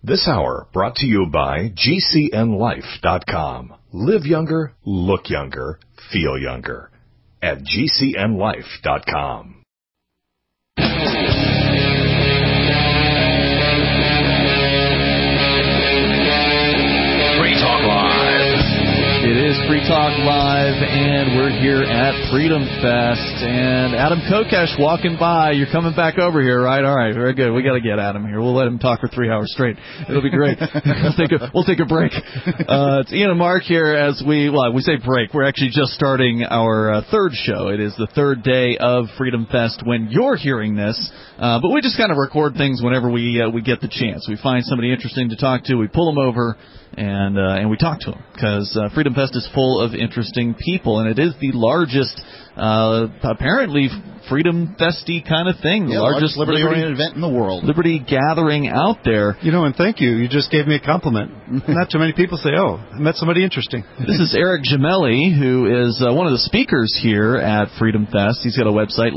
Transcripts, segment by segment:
This hour brought to you by GCNLife.com. Live younger, look younger, feel younger at GCNLife.com. Free Talk Live. It is Free Talk Live, and we're here at Freedom Fest. And Adam Kokesh walking by. You're coming back over here, right? All right, very good. We got to get Adam here. We'll let him talk for 3 hours straight. It'll be great. We'll take a break. It's Ian and Mark here as we say break. We're actually just starting our third show. It is the third day of Freedom Fest when you're hearing this. But we just kind of record things whenever we get the chance. We find somebody interesting to talk to. We pull them over. And we talk to them because Freedom Fest is full of interesting people, and it is the largest, apparently, Freedom Festy kind of thing. The largest liberty-oriented event in the world. Liberty gathering out there. You know, and thank you. You just gave me a compliment. Not too many people say, oh, I met somebody interesting. This is Eric Gemelli, who is one of the speakers here at Freedom Fest. He's got a website,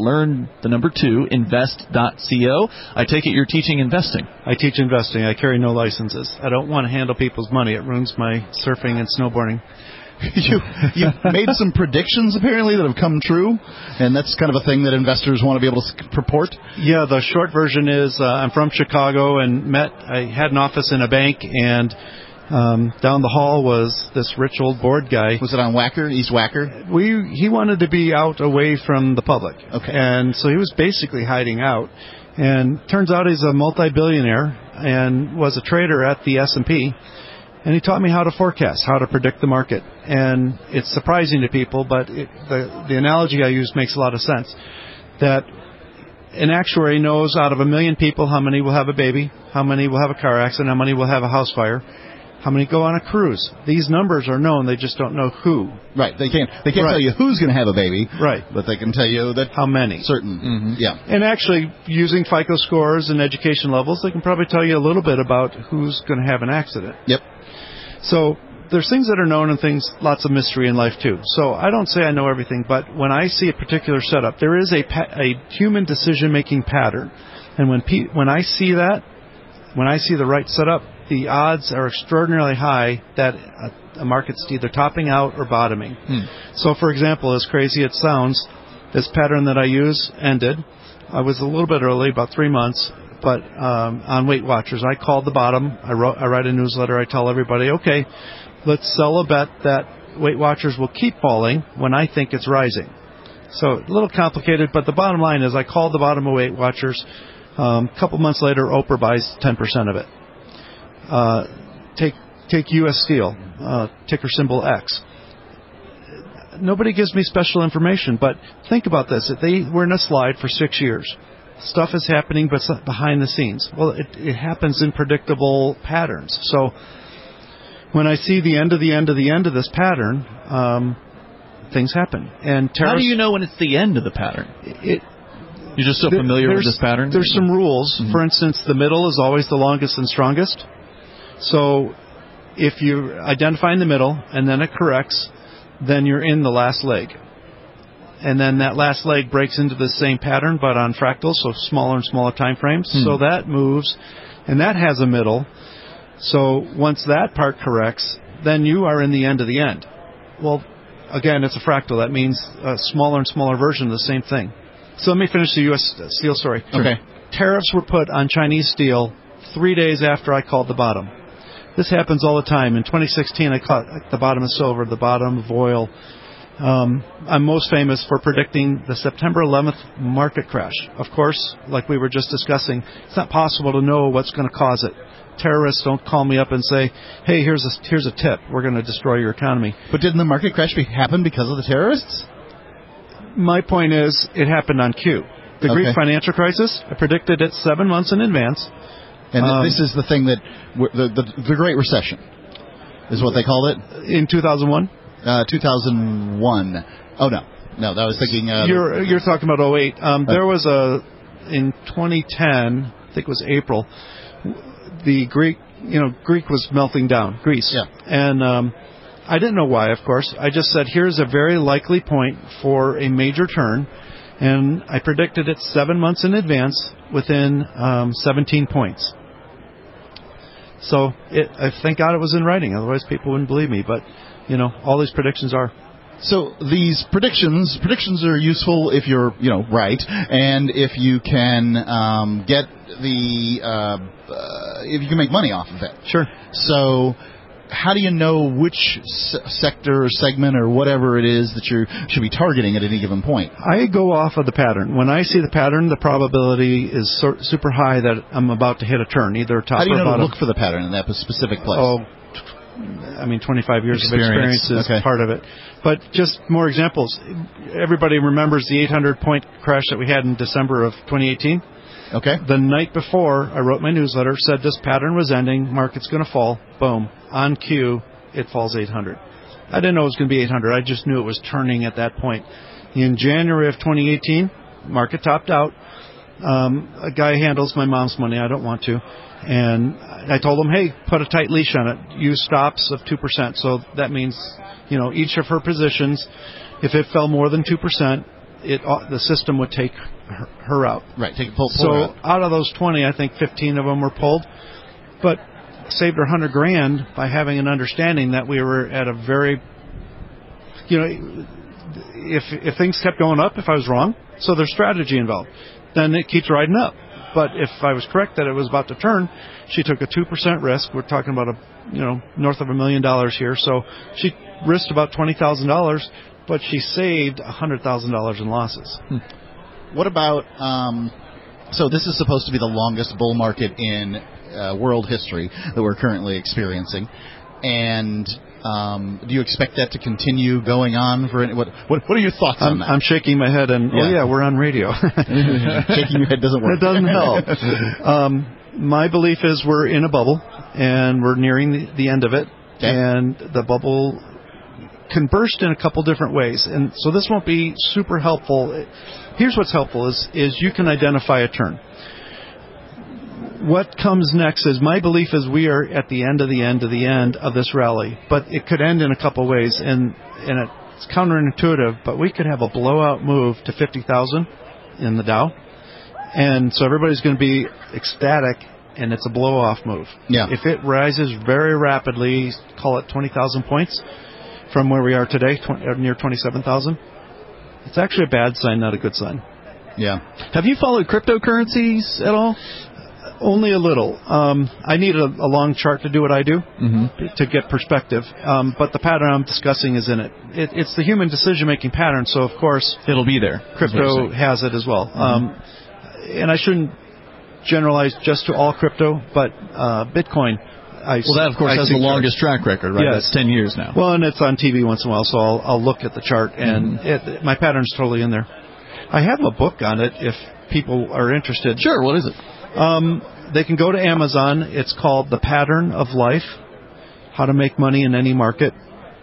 learn2invest.co. I take it you're teaching investing. I teach investing. I carry no licenses. I don't want to handle people's money. It ruins my surfing and snowboarding. You made some predictions, apparently, that have come true, and that's kind of a thing that investors want to be able to purport? Yeah, the short version is I'm from Chicago and I had an office in a bank, and down the hall was this rich old board guy. Was it on Wacker, East Wacker? He wanted to be out away from the public, okay, and so he was basically hiding out. And turns out he's a multi-billionaire and was a trader at the S&P. And he taught me how to forecast, how to predict the market. And it's surprising to people, but the analogy I use makes a lot of sense. That an actuary knows out of 1 million people how many will have a baby, how many will have a car accident, how many will have a house fire, how many go on a cruise. These numbers are known, they just don't know who. Right, they can't tell you who's going to have a baby. Right. But they can tell you that how many. Certain, yeah. And actually, using FICO scores and education levels, they can probably tell you a little bit about who's going to have an accident. Yep. So there's things that are known and things, lots of mystery in life too. So I don't say I know everything, but when I see a particular setup, there is a human decision-making pattern. And when I see that, when I see the right setup, the odds are extraordinarily high that a market's either topping out or bottoming. So, for example, as crazy it sounds, this pattern that I use ended. I was a little bit early, about 3 months. But on Weight Watchers, I called the bottom. I write a newsletter. I tell everybody, okay, let's sell a bet that Weight Watchers will keep falling when I think it's rising. So a little complicated, but the bottom line is I called the bottom of Weight Watchers. A couple months later, Oprah buys 10% of it. Take U.S. Steel, ticker symbol X. Nobody gives me special information, but think about this. If they were in a slide for 6 years, stuff is happening but behind the scenes. Well, it happens in predictable patterns. So when I see the end of this pattern, things happen. And how do you know when it's the end of the pattern? You're just so familiar with this pattern? There's some rules. Mm-hmm. For instance, the middle is always the longest and strongest. So if you identify in the middle and then it corrects, then you're in the last leg. And then that last leg breaks into the same pattern, but on fractals, so smaller and smaller time frames. So that moves, and that has a middle. So once that part corrects, then you are in the end of the end. Well, again, it's a fractal. That means a smaller and smaller version of the same thing. So let me finish the U.S. steel story. Okay. Tariffs were put on Chinese steel 3 days after I called the bottom. This happens all the time. In 2016, I caught the bottom of silver, the bottom of oil. I'm most famous for predicting the September 11th market crash. Of course, like we were just discussing, it's not possible to know what's going to cause it. Terrorists don't call me up and say, hey, here's a tip. We're going to destroy your economy. But didn't the market crash happen because of the terrorists? My point is, it happened on cue. The Greek financial crisis, I predicted it 7 months in advance. And this is the thing that, the Great Recession is what they called it? In 2001? 2001. Oh, no, that was thinking... You're talking about 08. There was in 2010, I think it was April, the Greek was melting down, Greece. Yeah. And I didn't know why, of course. I just said, here's a very likely point for a major turn. And I predicted it 7 months in advance within 17 points. So thank God it was in writing. Otherwise, people wouldn't believe me. But, all these predictions are. So these predictions are useful if you're, right, and if you can get if you can make money off of it. Sure. So how do you know which sector or segment or whatever it is that you should be targeting at any given point? I go off of the pattern. When I see the pattern, the probability is super high that I'm about to hit a turn, either top or bottom. How do you know to look for the pattern in that specific place? 25 years of experience is part of it. But just more examples. Everybody remembers the 800-point crash that we had in December of 2018. Okay. The night before, I wrote my newsletter, said this pattern was ending, market's going to fall. Boom. On cue, it falls 800. I didn't know it was going to be 800. I just knew it was turning at that point. In January of 2018, market topped out. A guy handles my mom's money. I don't want to. And I told him, hey, put a tight leash on it. Use stops of 2%. So that means, each of her positions, if it fell more than 2%, the system would take her out. Right, take a pull so out of those 20, I think 15 of them were pulled. But saved her $100,000 by having an understanding that we were at a very, if things kept going up, if I was wrong, so there's strategy involved, then it keeps riding up. But if I was correct that it was about to turn, she took a 2% risk. We're talking about north of $1 million here. So she risked about $20,000, but she saved $100,000 in losses. What about? So this is supposed to be the longest bull market in world history that we're currently experiencing, and do you expect that to continue going on for what are your thoughts on that? I'm shaking my head, and we're on radio. Shaking your head doesn't work. It doesn't help. My belief is we're in a bubble, and we're nearing the end of it, and the bubble can burst in a couple different ways, and so this won't be super helpful. Here's what's helpful is you can identify a turn. What comes next is my belief is we are at the end of the end of the end of this rally, but it could end in a couple ways, and it's counterintuitive, but we could have a blowout move to 50,000 in the Dow, and so everybody's going to be ecstatic, and it's a blow-off move. Yeah. If it rises very rapidly, call it 20,000 points from where we are today, near 27,000, it's actually a bad sign, not a good sign. Yeah. Have you followed cryptocurrencies at all? Only a little. I need a long chart to do what I do to get perspective. But the pattern I'm discussing is in it. It's the human decision-making pattern, so of course it'll be there. Crypto has it as well. And I shouldn't generalize just to all crypto, but Bitcoin. That, of course, has the longest track record, right? Yes. That's 10 years now. Well, and it's on TV once in a while, so I'll look at the chart, and my pattern's totally in there. I have a book on it if people are interested. Sure, what is it? They can go to Amazon. It's called The Pattern of Life, How to Make Money in Any Market.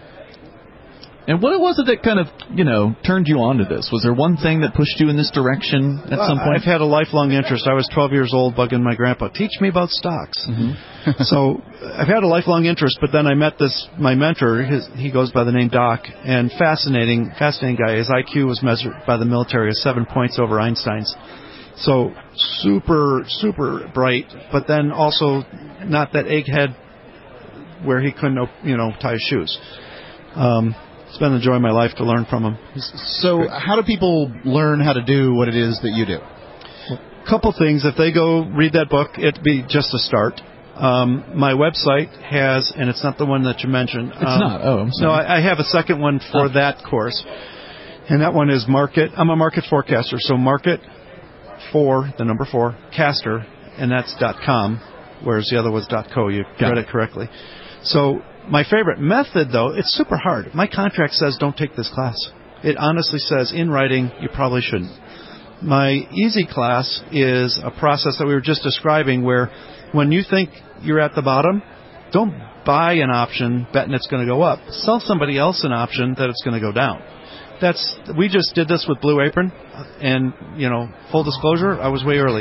And what was it that kind of, turned you on to this? Was there one thing that pushed you in this direction at some point? I've had a lifelong interest. I was 12 years old bugging my grandpa, teach me about stocks. So I've had a lifelong interest, but then I met my mentor. He goes by the name Doc, and fascinating guy. His IQ was measured by the military as 7 points over Einstein's. So super, super bright, but then also not that egghead where he couldn't, tie his shoes. It's been the joy of my life to learn from him. So how do people learn how to do what it is that you do? Couple things. If they go read that book, it'd be just a start. My website has, and it's not the one that you mentioned. It's not. Oh, I'm sorry. No, I have a second one for that course. And that one is Market. I'm a market forecaster. So Market the number 4, caster, and that's .com, whereas the other was .co. You read it correctly. So my favorite method, though, it's super hard. My contract says don't take this class. It honestly says in writing you probably shouldn't. My easy class is a process that we were just describing where when you think you're at the bottom, don't buy an option betting it's going to go up. Sell somebody else an option that it's going to go down. We just did this with Blue Apron, and, full disclosure, I was way early.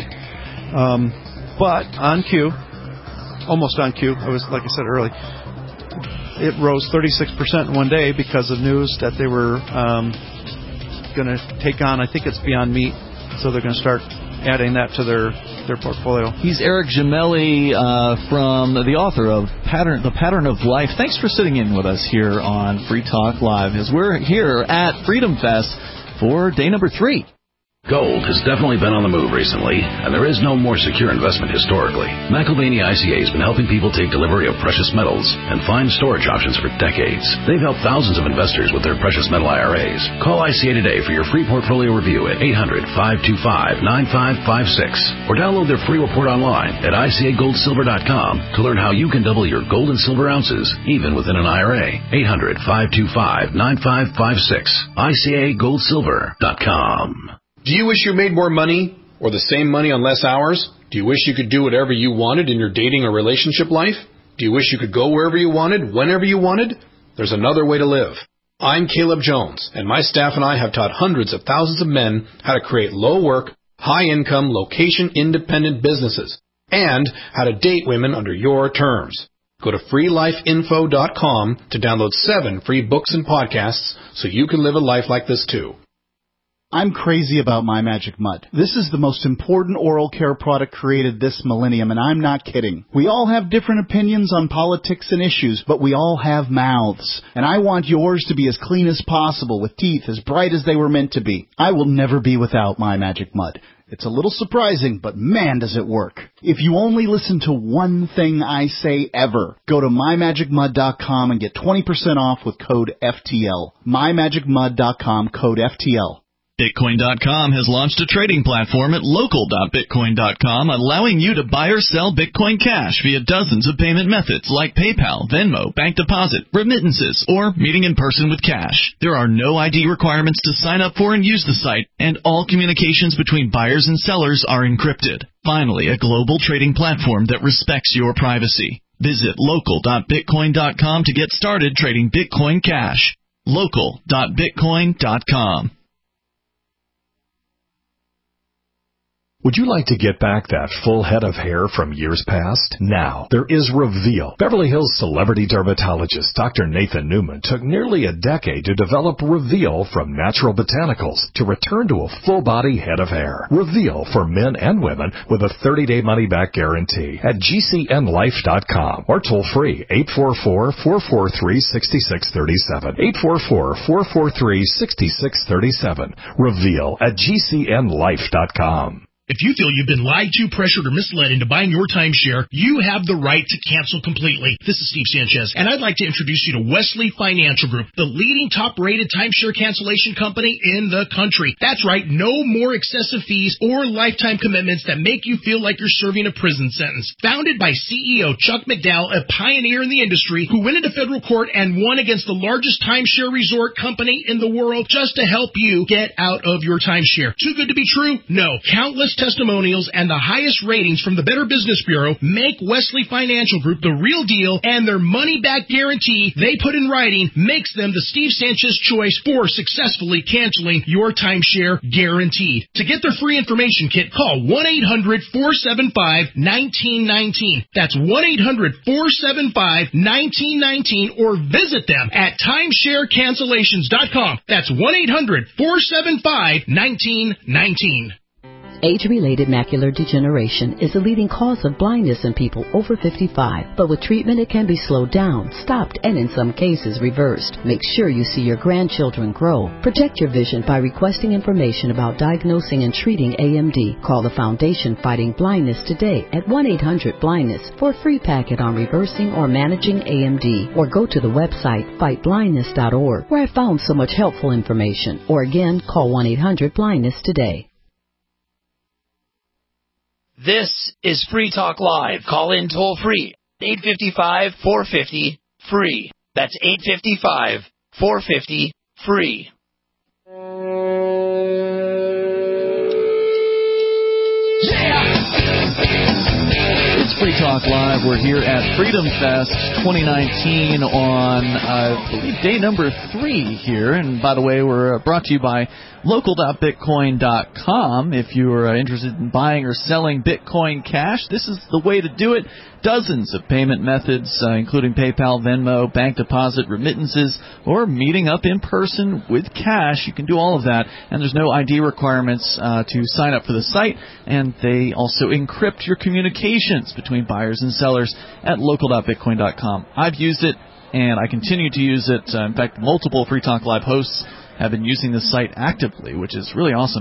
But on cue, almost on cue, I was, like I said, early. It rose 36% in one day because of news that they were going to take on, I think it's Beyond Meat, so they're going to start adding that to their their portfolio. He's Eric Gemelli, from the author of The Pattern of Life. Thanks for sitting in with us here on Free Talk Live as we're here at Freedom Fest for day number 3. Gold has definitely been on the move recently, and there is no more secure investment historically. McIlvaney ICA has been helping people take delivery of precious metals and find storage options for decades. They've helped thousands of investors with their precious metal IRAs. Call ICA today for your free portfolio review at 800-525-9556 or download their free report online at ICAGoldSilver.com to learn how you can double your gold and silver ounces even within an IRA. 800-525-9556. ICAGoldSilver.com. Do you wish you made more money or the same money on less hours? Do you wish you could do whatever you wanted in your dating or relationship life? Do you wish you could go wherever you wanted, whenever you wanted? There's another way to live. I'm Caleb Jones, and my staff and I have taught hundreds of thousands of men how to create low-work, high-income, location-independent businesses and how to date women under your terms. Go to freelifeinfo.com to download 7 free books and podcasts so you can live a life like this too. I'm crazy about My Magic Mud. This is the most important oral care product created this millennium, and I'm not kidding. We all have different opinions on politics and issues, but we all have mouths. And I want yours to be as clean as possible, with teeth as bright as they were meant to be. I will never be without My Magic Mud. It's a little surprising, but man, does it work. If you only listen to one thing I say ever, go to MyMagicMud.com and get 20% off with code FTL. MyMagicMud.com, code FTL. Bitcoin.com has launched a trading platform at local.bitcoin.com, allowing you to buy or sell Bitcoin Cash via dozens of payment methods like PayPal, Venmo, bank deposit, remittances, or meeting in person with cash. There are no ID requirements to sign up for and use the site, and all communications between buyers and sellers are encrypted. Finally, a global trading platform that respects your privacy. Visit local.bitcoin.com to get started trading Bitcoin Cash. local.bitcoin.com. Would you like to get back that full head of hair from years past? Now, there is Reveal. Beverly Hills celebrity dermatologist Dr. Nathan Newman took nearly a decade to develop Reveal from natural botanicals to return to a full-body head of hair. Reveal for men and women with a 30-day money-back guarantee at GCNlife.com or toll-free 844-443-6637. 844-443-6637. Reveal at GCNlife.com. If you feel you've been lied to, pressured, or misled into buying your timeshare, you have the right to cancel completely. This is Steve Sanchez, and I'd like to introduce you to Wesley Financial Group, the leading top-rated timeshare cancellation company in the country. That's right, no more excessive fees or lifetime commitments that make you feel like you're serving a prison sentence. Founded by CEO Chuck McDowell, a pioneer in the industry who went into federal court and won against the largest timeshare resort company in the world just to help you get out of your timeshare. Too good to be true? No. Countless testimonials and the highest ratings from the Better Business Bureau make Wesley Financial Group the real deal, and their money-back guarantee they put in writing makes them the Steve Sanchez choice for successfully canceling your timeshare guaranteed. To get their free information kit, call 1-800-475-1919. That's 1-800-475-1919, or visit them at timesharecancellations.com. That's 1-800-475-1919. Age-related macular degeneration is the leading cause of blindness in people over 55. But with treatment, it can be slowed down, stopped, and in some cases reversed. Make sure you see your grandchildren grow. Protect your vision by requesting information about diagnosing and treating AMD. Call the Foundation Fighting Blindness today at 1-800-BLINDNESS for a free packet on reversing or managing AMD. Or go to the website fightblindness.org, where I found so much helpful information. Or again, call 1-800-BLINDNESS today. This is Free Talk Live. Call in toll free. 855-450-FREE. That's 855-450-FREE. It's Free Talk Live. We're here at Freedom Fest 2019 on, I believe, day number 3 here. And by the way, we're brought to you by Local.bitcoin.com. If you are interested in buying or selling Bitcoin Cash, this is the way to do it. Dozens of payment methods, including PayPal, Venmo, bank deposit, remittances, or meeting up in person with cash. You can do all of that, and there's no ID requirements to sign up for the site, and they also encrypt your communications between buyers and sellers at local.bitcoin.com. I've used it, and I continue to use it. In fact, multiple Free Talk Live hosts have been using the site actively, which is really awesome.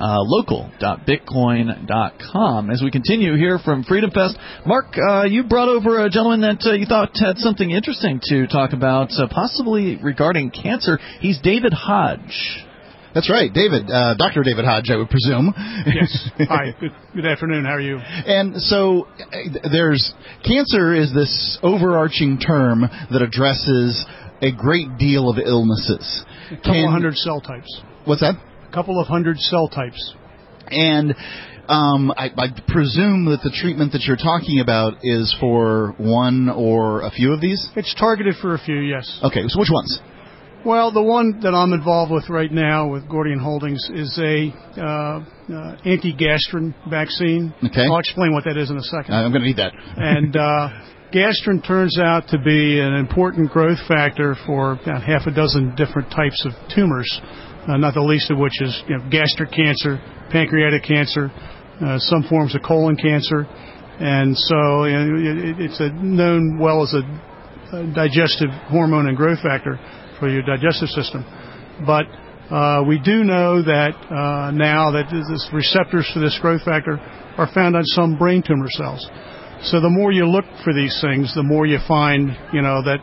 Local.bitcoin.com. As we continue here from Freedom Fest, Mark, you brought over a gentleman that you thought had something interesting to talk about, possibly regarding cancer. He's David Hodge. That's right, David, Dr. David Hodge, I would presume. Yes. Hi. Good afternoon. How are you? And so cancer is this overarching term that addresses a great deal of illnesses. A couple of hundred cell types. What's that? A couple of hundred cell types. And I presume that the treatment that you're talking about is for one or a few of these? It's targeted for a few, yes. Okay, so which ones? Well, the one that I'm involved with right now with Gordian Holdings is a anti-gastrin vaccine. Okay. I'll explain what that is in a second. I'm going to need that. And gastrin turns out to be an important growth factor for about half a dozen different types of tumors, not the least of which is gastric cancer, pancreatic cancer, some forms of colon cancer. And so it's known well as a digestive hormone and growth factor for your digestive system. But we do know that now that the receptors for this growth factor are found on some brain tumor cells. So the more you look for these things, the more you find, that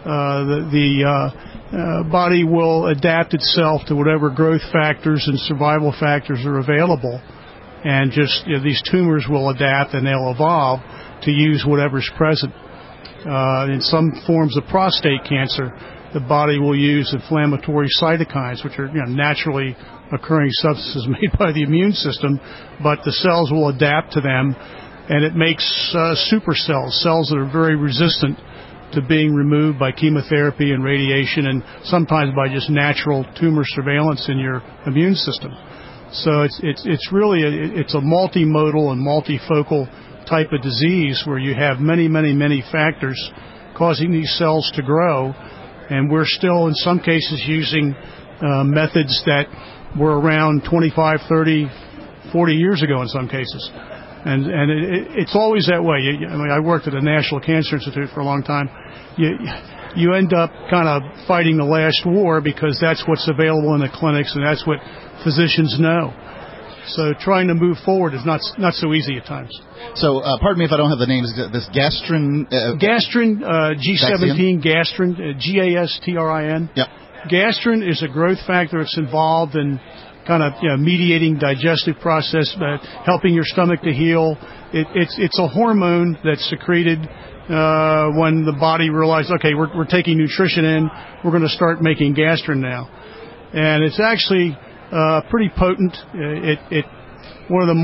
the body will adapt itself to whatever growth factors and survival factors are available. And just these tumors will adapt and they'll evolve to use whatever's present. In some forms of prostate cancer, the body will use inflammatory cytokines, which are naturally occurring substances made by the immune system, but the cells will adapt to them, and it makes super cells that are very resistant to being removed by chemotherapy and radiation, and sometimes by just natural tumor surveillance in your immune system. So it's really a multimodal and multifocal type of disease where you have many factors causing these cells to grow. And we're still, in some cases, using methods that were around 25, 30, 40 years ago in some cases. And it's always that way. I worked at the National Cancer Institute for a long time. You end up kind of fighting the last war because that's what's available in the clinics and that's what physicians know. So trying to move forward is not so easy at times. So, pardon me if I don't have the names. This gastrin... Gastrin, G17, gastrin, Gastrin. Yep. Gastrin is a growth factor that's involved in kind of mediating digestive process, helping your stomach to heal. It's a hormone that's secreted when the body realizes, okay, we're taking nutrition in, we're going to start making gastrin now. And it's actually... pretty potent. One of the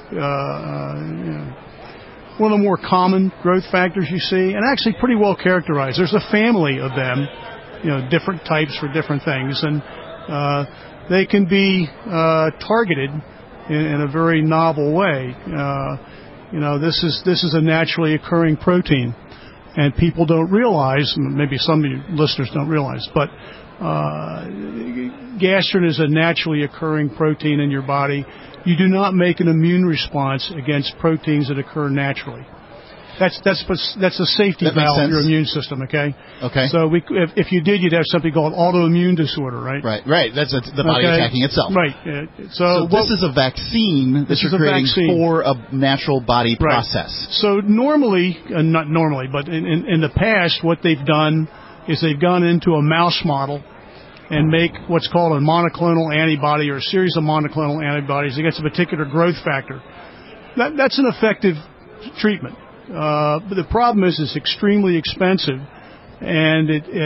more common growth factors you see, and actually pretty well characterized. There's a family of them, different types for different things, and they can be targeted in a very novel way. This is a naturally occurring protein, and people don't realize. Maybe some of you listeners don't realize, but gastrin is a naturally occurring protein in your body. You do not make an immune response against proteins that occur naturally. That's a safety valve for your immune system. Okay. Okay. So if you did, you'd have something called autoimmune disorder, right? Right. That's the body attacking itself. Right. So this is a vaccine that you're creating for a natural body process. So normally, not normally, but in the past, what they've done is they've gone into a mouse model and make what's called a monoclonal antibody or a series of monoclonal antibodies against a particular growth factor. That's an effective treatment. But the problem is it's extremely expensive, and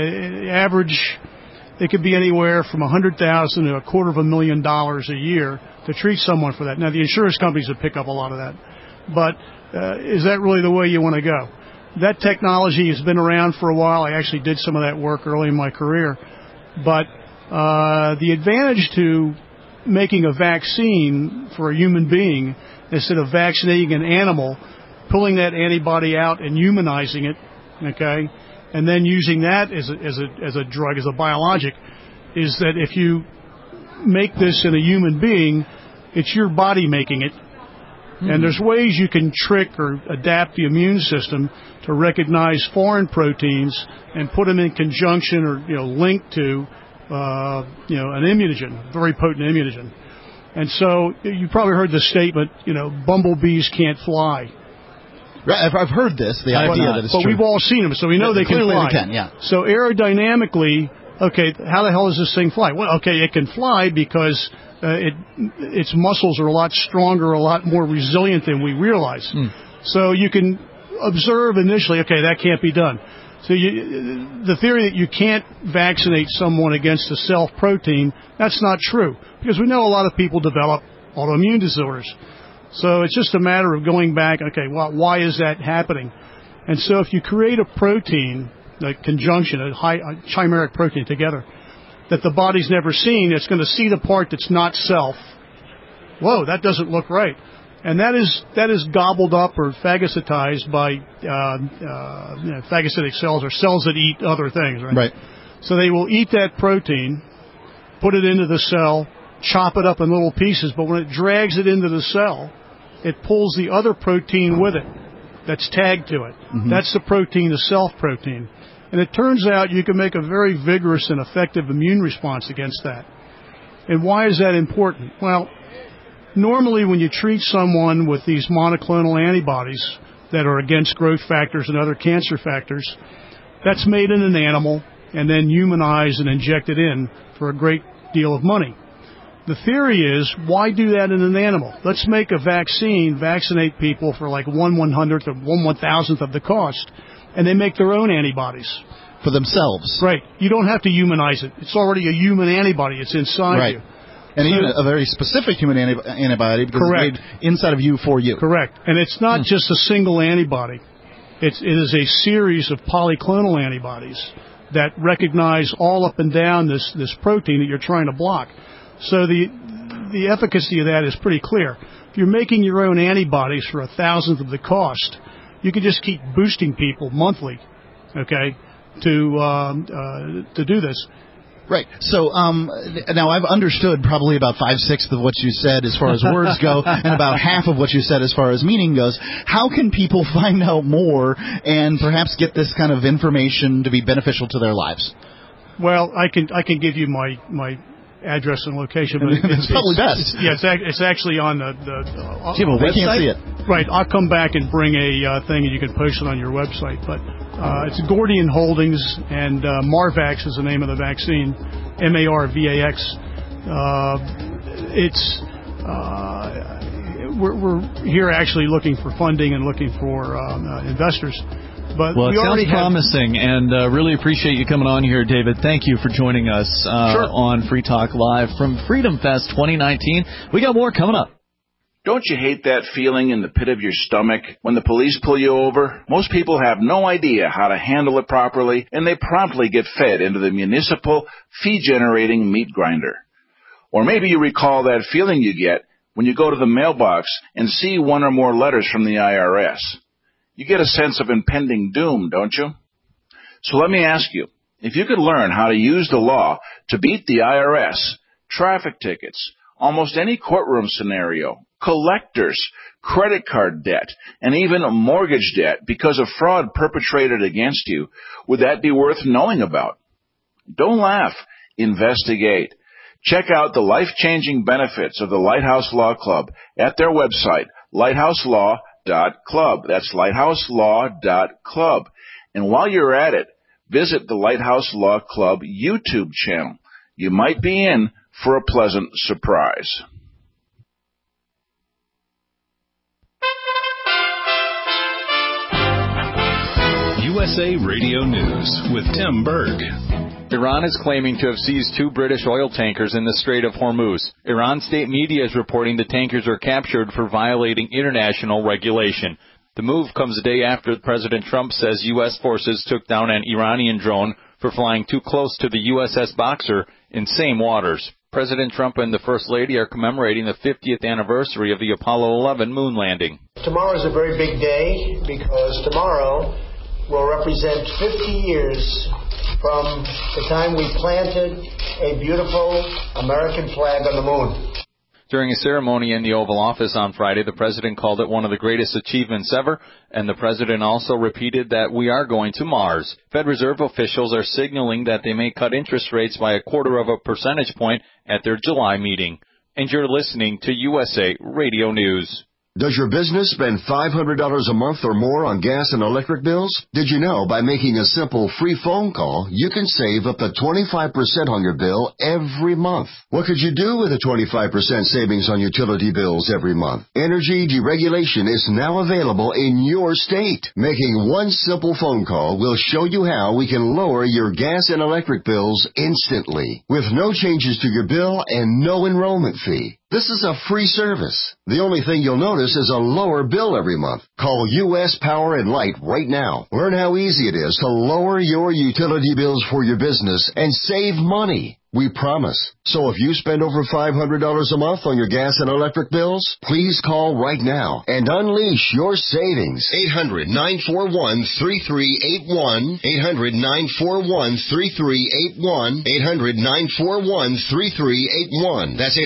it could be anywhere from $100,000 to $250,000 a year to treat someone for that. Now, the insurance companies would pick up a lot of that. But is that really the way you want to go? That technology has been around for a while. I actually did some of that work early in my career. But the advantage to making a vaccine for a human being instead of vaccinating an animal, pulling that antibody out and humanizing it, okay, and then using that as a drug, as a biologic, is that if you make this in a human being, it's your body making it. And there's ways you can trick or adapt the immune system to recognize foreign proteins and put them in conjunction or linked to an immunogen, very potent immunogen. And so you probably heard the statement, bumblebees can't fly. Right, I've heard this, the idea that it's true. But we've all seen them, so we know they can fly. Clearly they can, yeah. So aerodynamically, okay, how the hell does this thing fly? Well, okay, it can fly because its muscles are a lot stronger, a lot more resilient than we realize. So you can observe initially, okay, that can't be done. So the theory that you can't vaccinate someone against a self-protein, that's not true. Because we know a lot of people develop autoimmune disorders. So it's just a matter of going back, okay, well, why is that happening? And so if you create a protein, a conjunction, a chimeric protein together, that the body's never seen, it's going to see the part that's not self. Whoa, that doesn't look right. And that is gobbled up or phagocytized by phagocytic cells, or cells that eat other things, right? Right. So they will eat that protein, put it into the cell, chop it up in little pieces, but when it drags it into the cell, it pulls the other protein with it that's tagged to it. That's the protein, the self protein. And it turns out you can make a very vigorous and effective immune response against that. And why is that important? Well, normally when you treat someone with these monoclonal antibodies that are against growth factors and other cancer factors, that's made in an animal and then humanized and injected in for a great deal of money. The theory is, why do that in an animal? Let's make a vaccine, vaccinate people for like 1/100th or 1/1000th of the cost, and they make their own antibodies. For themselves. Right. You don't have to humanize it. It's already a human antibody. It's inside you. And even a very specific human antibody, because it's made inside of you for you. Correct. And it's not just a single antibody. It is a series of polyclonal antibodies that recognize all up and down this protein that you're trying to block. So the efficacy of that is pretty clear. If you're making your own antibodies for 1/1000th of the cost, you can just keep boosting people monthly, okay, to do this. Right. So now I've understood probably about 5/6 of what you said as far as words go, and about half of what you said as far as meaning goes. How can people find out more and perhaps get this kind of information to be beneficial to their lives? Well, I can give you my address and location, but it's probably best. It's actually on the do you have a website? Can't see it. Right. I'll come back and bring a thing, and you can post it on your website. But it's Gordian Holdings, and Marvax is the name of the vaccine, MARVAX. We're here actually looking for funding and looking for investors. But well, it sounds promising, and really appreciate you coming on here, David. Thank you for joining us on Free Talk Live from Freedom Fest 2019. We got more coming up. Don't you hate that feeling in the pit of your stomach when the police pull you over? Most people have no idea how to handle it properly, and they promptly get fed into the municipal fee-generating meat grinder. Or maybe you recall that feeling you get when you go to the mailbox and see one or more letters from the IRS. You get a sense of impending doom, don't you? So let me ask you, if you could learn how to use the law to beat the IRS, traffic tickets, almost any courtroom scenario, collectors, credit card debt, and even a mortgage debt because of fraud perpetrated against you, would that be worth knowing about? Don't laugh. Investigate. Check out the life-changing benefits of the Lighthouse Law Club at their website, lighthouselaw.club. That's lighthouselaw.club. And while you're at it, visit the Lighthouse Law Club YouTube channel. You might be in for a pleasant surprise. USA Radio News with Tim Berg. Iran is claiming to have seized 2 British oil tankers in the Strait of Hormuz. Iran state media is reporting the tankers are captured for violating international regulation. The move comes a day after President Trump says U.S. forces took down an Iranian drone for flying too close to the USS Boxer in same waters. President Trump and the First Lady are commemorating the 50th anniversary of the Apollo 11 moon landing. Tomorrow is a very big day because tomorrow will represent 50 years from the time we planted a beautiful American flag on the moon. During a ceremony in the Oval Office on Friday, the president called it one of the greatest achievements ever, and the president also repeated that we are going to Mars. Fed Reserve officials are signaling that they may cut interest rates by 0.25 percentage point at their July meeting. And you're listening to USA Radio News. Does your business spend $500 a month or more on gas and electric bills? Did you know by making a simple free phone call, you can save up to 25% on your bill every month? What could you do with a 25% savings on utility bills every month? Energy deregulation is now available in your state. Making one simple phone call will show you how we can lower your gas and electric bills instantly, with no changes to your bill and no enrollment fee. This is a free service. The only thing you'll notice is a lower bill every month. Call U.S. Power and Light right now. Learn how easy it is to lower your utility bills for your business and save money. We promise. So if you spend over $500 a month on your gas and electric bills, please call right now and unleash your savings. 800-941-3381. 800-941-3381. 800-941-3381. That's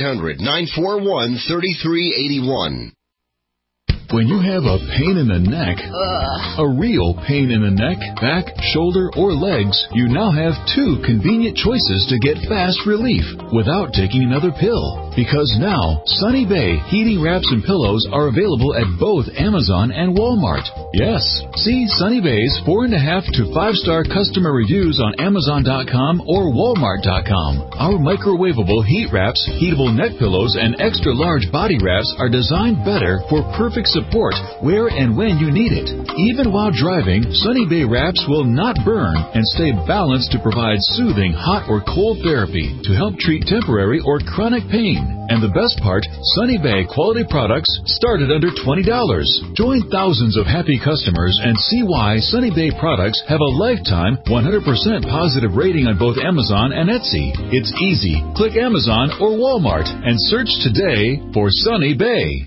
800-941-3381. When you have a pain in the neck, a real pain in the neck, back, shoulder, or legs, you now have two convenient choices to get fast relief without taking another pill. Because now, Sunny Bay heating wraps and pillows are available at both Amazon and Walmart. Yes, see Sunny Bay's 4.5 to 5-star customer reviews on Amazon.com or Walmart.com. Our microwavable heat wraps, heatable neck pillows, and extra large body wraps are designed better for perfect support where and when you need it. Even while driving, Sunny Bay wraps will not burn and stay balanced to provide soothing hot or cold therapy to help treat temporary or chronic pain. And the best part, Sunny Bay quality products start at under $20. Join thousands of happy customers and see why Sunny Bay products have a lifetime 100% positive rating on both Amazon and Etsy. It's easy. Click Amazon or Walmart and search today for Sunny Bay.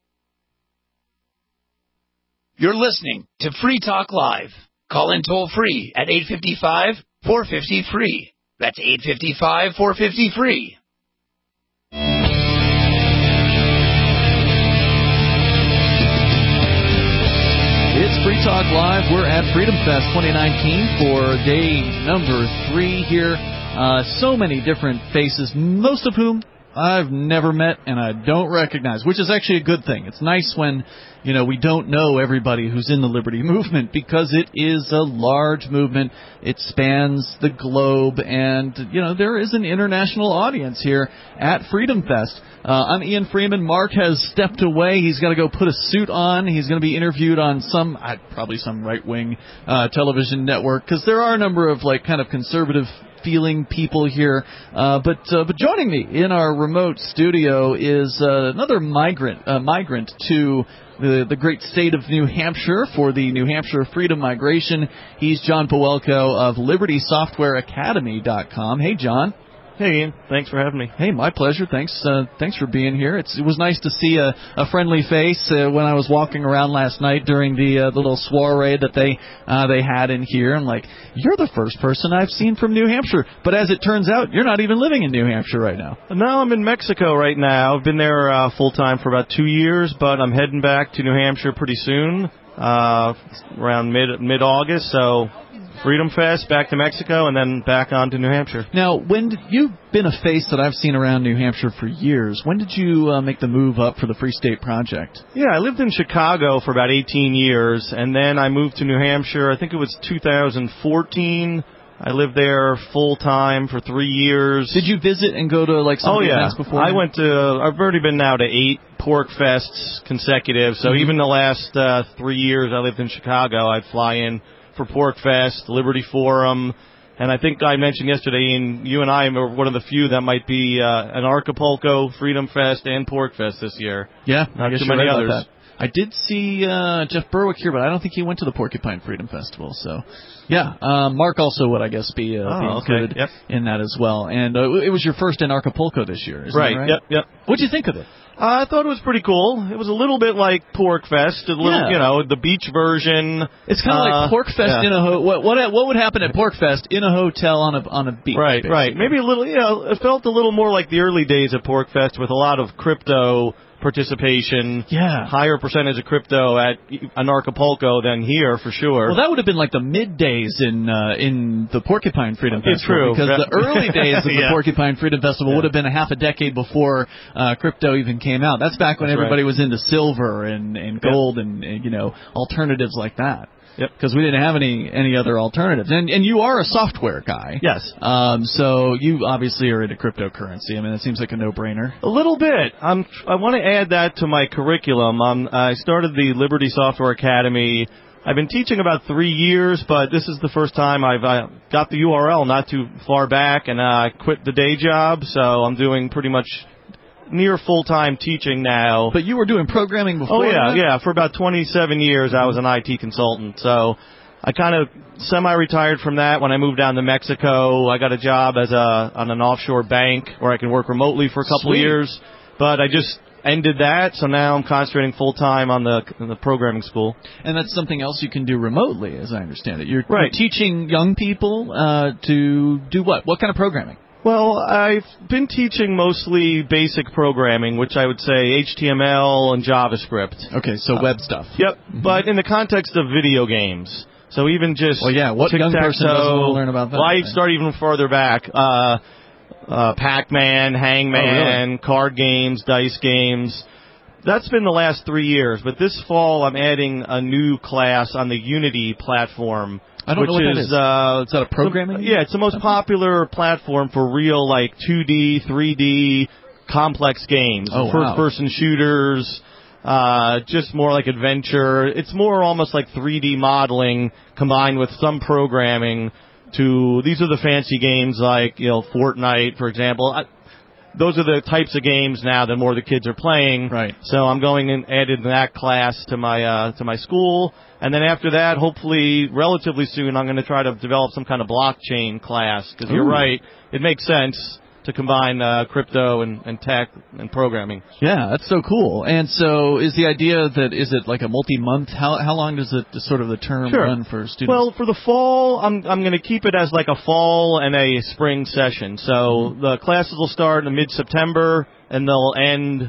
You're listening to Free Talk Live. Call in toll free at 855-450-FREE. That's 855-450-FREE. It's Free Talk Live. We're at Freedom Fest 2019 for day number 3 here. So many different faces, most of whom I've never met and I don't recognize, which is actually a good thing. It's nice when, we don't know everybody who's in the liberty movement because it is a large movement. It spans the globe and, there is an international audience here at Freedom Fest. I'm Ian Freeman. Mark has stepped away. He's got to go put a suit on. He's going to be interviewed on probably some right-wing television network because there are a number of kind of conservative feeling people here, but joining me in our remote studio is another migrant to the great state of New Hampshire for the New Hampshire Freedom Migration. He's John Pawelko of LibertySoftwareAcademy.com. Hey, John. Hey, Ian. Thanks for having me. Hey, my pleasure. Thanks for being here. It was nice to see a friendly face when I was walking around last night during the little soiree that they had in here. I'm like, you're the first person I've seen from New Hampshire. But as it turns out, you're not even living in New Hampshire right now. No, I'm in Mexico right now. I've been there full-time for about 2 years, but I'm heading back to New Hampshire pretty soon, around mid-August, so Freedom Fest, back to Mexico, and then back on to New Hampshire. Now, you've been a face that I've seen around New Hampshire for years. When did you make the move up for the Free State Project? Yeah, I lived in Chicago for about 18 years, and then I moved to New Hampshire. I think it was 2014. I lived there full-time for 3 years. Did you visit and go to some events before? I've already been now to 8 Pork Fests consecutive, so even the last 3 years I lived in Chicago, I'd fly in for Pork Fest, Liberty Forum, and I think I mentioned yesterday, and you and I are one of the few that might be an Acapulco, Freedom Fest, and Pork Fest this year. Yeah, not too many others. I did see Jeff Berwick here, but I don't think he went to the Porcupine Freedom Festival. So, yeah, Mark also would, I guess, be included in that as well. And it was your first in Acapulco this year, isn't it, right? Yep. What'd you think of it? I thought it was pretty cool. It was a little bit like PorcFest, the beach version. It's kind of like PorcFest in a what would happen at PorcFest in a hotel on a beach? Right, basically. right. Maybe a little. It felt a little more like the early days of PorcFest with a lot of crypto participation. Yeah, higher percentage of crypto at Acapulco than here for sure. Well, that would have been like the middays in the Porcupine Freedom Festival. It's true, because the early days of the Porcupine Freedom Festival would have been a half a decade before crypto even came out. That's back when everybody was into silver and gold and alternatives like that. Yep. Because we didn't have any other alternatives. And you are a software guy. Yes. So you obviously are into cryptocurrency. I mean, it seems like a no-brainer. A little bit. I want to add that to my curriculum. I started the Liberty Software Academy. I've been teaching about 3 years, but this is the first time I've got the URL not too far back, and I quit the day job, so I'm doing pretty much near full-time teaching now. But you were doing programming before that? Yeah. For about 27 years, I was an IT consultant. So I kind of semi-retired from that when I moved down to Mexico. I got a job on an offshore bank where I can work remotely for a couple of years. But I just ended that, so now I'm concentrating full-time on the programming school. And that's something else you can do remotely, as I understand it. You're right. Teaching young people to do what? What kind of programming? Well, I've been teaching mostly basic programming, which I would say HTML and JavaScript. Okay, so web stuff. Yep, but in the context of video games. So even just what young person doesn't want to learn about that? Well, I start even further back. Pac-Man, Hangman, card games, dice games. That's been the last 3 years, but this fall I'm adding a new class on the Unity platform. I don't know what that is. Is that a programming? Yeah, it's the most popular platform for real, 2D, 3D, complex games. First-person shooters, just more like adventure. It's more almost like 3D modeling combined with some programming. These are the fancy games like Fortnite, for example. Those are the types of games now that more of the kids are playing. Right. So I'm going and added that class to my school, and then after that, hopefully, relatively soon, I'm going to try to develop some kind of blockchain class. Because you're right, it makes sense to combine crypto and tech and programming. Yeah, that's so cool. And so, is the idea is it like a multi-month? How long does it sort of the term run for students? Well, for the fall, I'm going to keep it as like a fall and a spring session. So the classes will start in mid-September and they'll end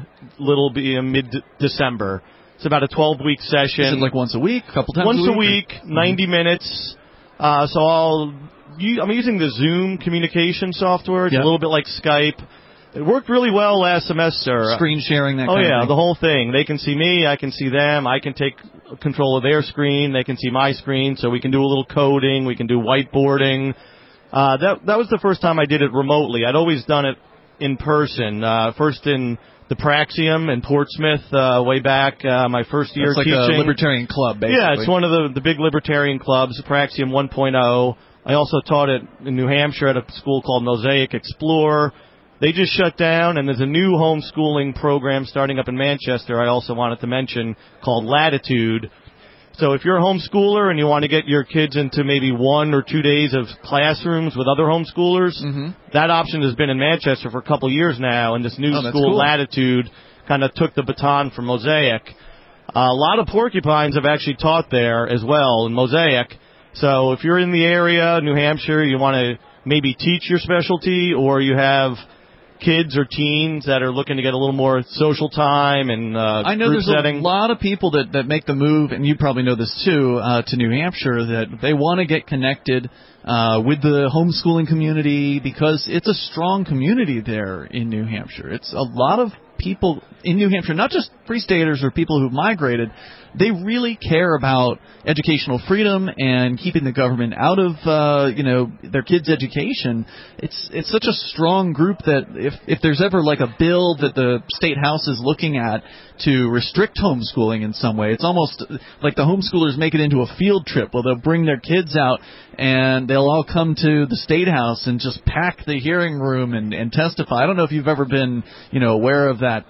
mid-December. It's about a 12-week session. Is it like once a week, a couple times once a week? 90 minutes. So I'm using the Zoom communication software. It's a little bit like Skype. It worked really well last semester. Screen sharing, that kind of thing. The whole thing. They can see me, I can see them, I can take control of their screen, they can see my screen, so we can do a little coding, we can do whiteboarding. That was the first time I did it remotely. I'd always done it in person. First in the Praxium in Portsmouth way back my first year teaching. It's like a libertarian club, basically. Yeah, it's one of the big libertarian clubs, Praxium 1.0. I also taught it in New Hampshire at a school called Mosaic Explore. They just shut down, and there's a new homeschooling program starting up in Manchester I also wanted to mention called Latitude. So if you're a homeschooler and you want to get your kids into maybe 1 or 2 days of classrooms with other homeschoolers, that option has been in Manchester for a couple of years now, and this new school, Latitude, kind of took the baton from Mosaic. A lot of porcupines have actually taught there as well in Mosaic. So if you're in the area, New Hampshire, you want to maybe teach your specialty, or you have kids or teens that are looking to get a little more social time and I know group there's setting. A lot of people that make the move, and you probably know this too, to New Hampshire, that they want to get connected with the homeschooling community because it's a strong community there in New Hampshire. It's a lot of people in New Hampshire, not just Free Staters or people who've migrated. They really care about educational freedom and keeping the government out of their kids' education. It's such a strong group that if there's ever like a bill that the state house is looking at to restrict homeschooling in some way, it's almost like the homeschoolers make it into a field trip. Well, they'll bring their kids out and they'll all come to the state house and just pack the hearing room and testify. I don't know if you've ever been aware of that side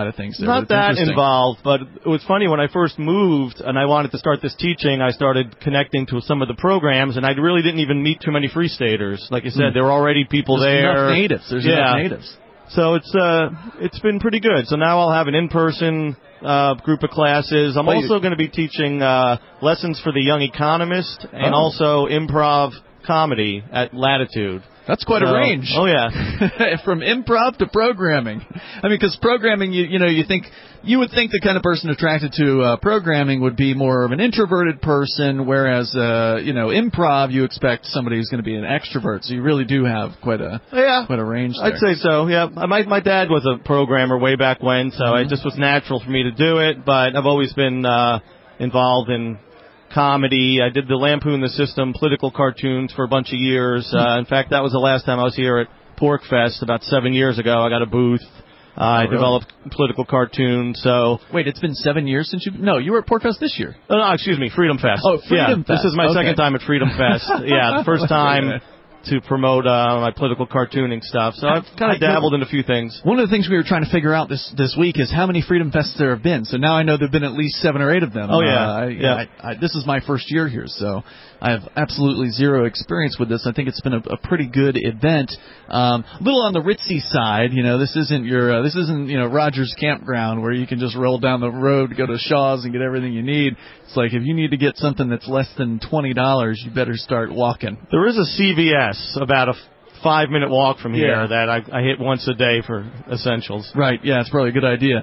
side of things there. Not that involved, but it was funny when I first moved and I wanted to start this teaching, I started connecting to some of the programs, and I really didn't even meet too many Free Staters. Like you said, there were already people There's there. enough natives. There's enough natives. So it's been pretty good. So now I'll have an in-person group of classes. I'm also going to be teaching lessons for the young economist and also improv comedy at Latitude. That's quite a range. Oh, yeah. From improv to programming. I mean, because programming, you would think the kind of person attracted to programming would be more of an introverted person, whereas, improv, you expect somebody who's going to be an extrovert. So you really do have quite a range there. I'd say so, yeah. My dad was a programmer way back when, so it just was natural for me to do it, but I've always been involved in comedy. I did the Lampoon the System political cartoons for a bunch of years. In fact, that was the last time I was here at PorkFest about 7 years ago. I got a booth. I developed political cartoons. So wait, it's been 7 years since you were at PorkFest this year. No, excuse me, Freedom Fest. Oh, Freedom Fest. This is my second time at Freedom Fest. Yeah, the first time to promote my political cartooning stuff. So I've kind of dabbled in a few things. One of the things we were trying to figure out this week is how many Freedom Fests there have been. So now I know there have been at least 7 or 8 of them. Oh, yeah. This is my first year here, so I have absolutely zero experience with this. I think it's been a pretty good event. A little on the ritzy side, this isn't Rogers Campground where you can just roll down the road, go to Shaw's and get everything you need. It's like if you need to get something that's less than $20, you better start walking. There is a CVS about a 5-minute walk from here that I hit once a day for essentials. Right, yeah, it's probably a good idea.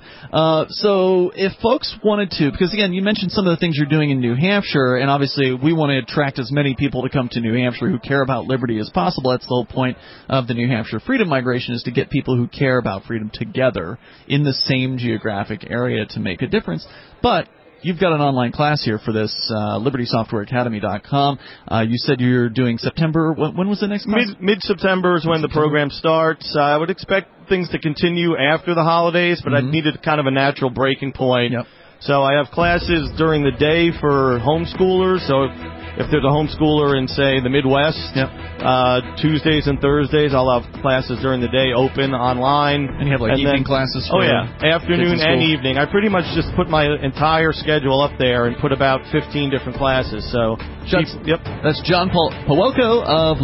So if folks wanted to, because again, you mentioned some of the things you're doing in New Hampshire, and obviously we want to attract as many people to come to New Hampshire who care about liberty as possible. That's the whole point of the New Hampshire Freedom Migration, is to get people who care about freedom together in the same geographic area to make a difference. But you've got an online class here for this, LibertySoftwareAcademy.com. You said you're doing September. When was the next class? Mid-September is when the program starts. I would expect things to continue after the holidays, but I needed kind of a natural breaking point. Yep. So I have classes during the day for homeschoolers. So if there's a homeschooler in, say, the Midwest, Tuesdays and Thursdays, I'll have classes during the day open online. And you have evening classes for afternoon and evening. I pretty much just put my entire schedule up there and put about 15 different classes. So that's John Pawelko of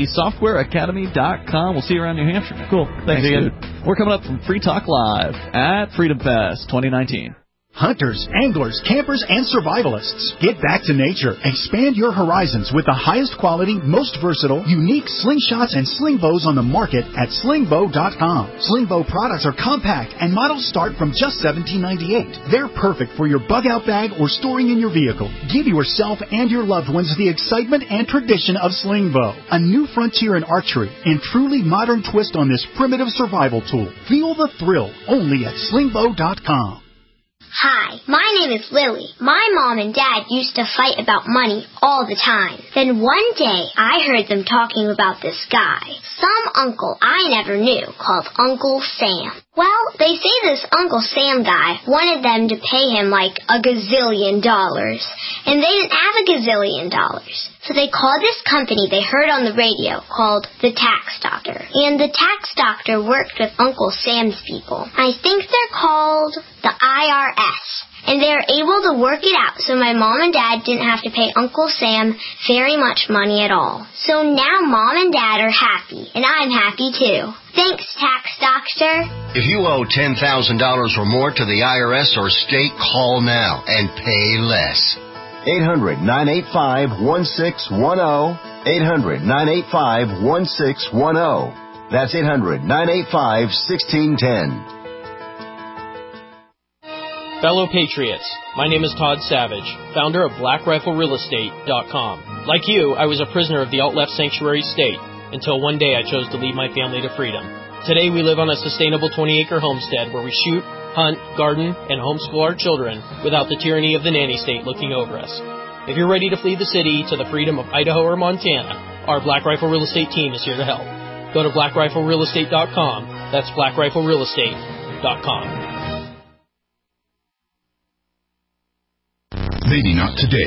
LibertySoftwareAcademy.com. We'll see you around New Hampshire. Cool. Thanks again. We're coming up from Free Talk Live at Freedom Fest 2019. Hunters, anglers, campers, and survivalists. Get back to nature. Expand your horizons with the highest quality, most versatile, unique slingshots and sling bows on the market at slingbow.com. Slingbow products are compact and models start from just $17.98. They're perfect for your bug-out bag or storing in your vehicle. Give yourself and your loved ones the excitement and tradition of Slingbow, a new frontier in archery and truly modern twist on this primitive survival tool. Feel the thrill only at slingbow.com. Hi, my name is Lily. My mom and dad used to fight about money all the time. Then one day, I heard them talking about this guy, some uncle I never knew, called Uncle Sam. Well, they say this Uncle Sam guy wanted them to pay him like $1 gazillion, and they didn't have $1 gazillion. So they called this company they heard on the radio called the Tax Doctor. And the Tax Doctor worked with Uncle Sam's people. I think they're called the IRS. And they were able to work it out so my mom and dad didn't have to pay Uncle Sam very much money at all. So now mom and dad are happy, and I'm happy too. Thanks, Tax Doctor. If you owe $10,000 or more to the IRS or state, call now and pay less. 800-985-1610. 800-985-1610. That's 800-985-1610. Fellow Patriots, my name is Todd Savage, founder of BlackRifleRealEstate.com. Like you, I was a prisoner of the alt-left sanctuary state until one day I chose to lead my family to freedom. Today we live on a sustainable 20-acre homestead where we shoot, hunt, garden, and homeschool our children without the tyranny of the nanny state looking over us. If you're ready to flee the city to the freedom of Idaho or Montana, our Black Rifle Real Estate team is here to help. Go to BlackRifleRealEstate.com. That's BlackRifleRealEstate.com. Maybe not today,